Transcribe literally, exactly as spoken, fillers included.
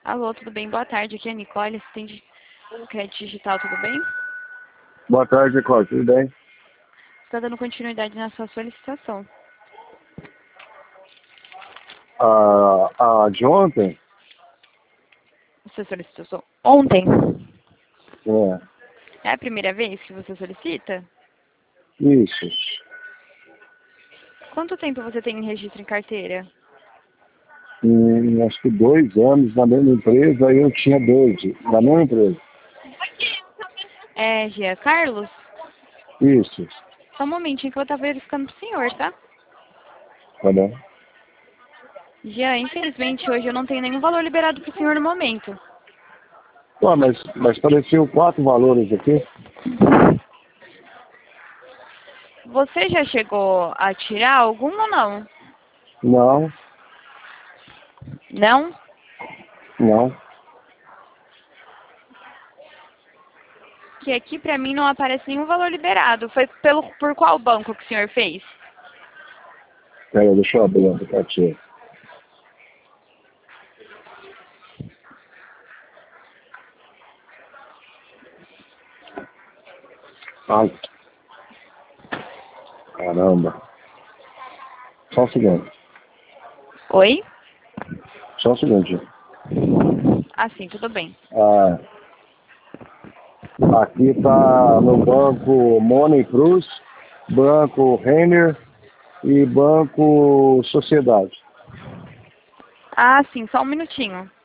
Alô, tudo bem? Boa tarde, aqui é a Nicole, assistente de crédito digital, tudo bem? Boa tarde, Nicole, tudo bem? Está dando continuidade na sua solicitação. A, a de ontem? Você solicitou ontem? É, É a primeira vez que você solicita? isso. Quanto tempo você tem em registro em carteira? Hum, acho que dois anos na mesma empresa, eu tinha doze, na mesma empresa. É, Gia Carlos? Isso, Só um momentinho que eu vou estar verificando pro senhor, tá? tá bom? Gia, infelizmente hoje eu não tenho nenhum valor liberado pro senhor no momento. Pô, mas, mas apareceu quatro valores aqui? Você já chegou a tirar algum ou não? Não, Não? não. Que aqui pra mim não aparece nenhum valor liberado. Foi pelo, por qual banco que o senhor fez? Pera, deixa eu abrir o aplicativo. Ai, caramba. Só um segundo, Oi? só um segundinho. Ah, sim, tudo bem. Ah, aqui tá no banco Money Cruz, banco Renner e banco Sociedade. Ah, sim, só um minutinho.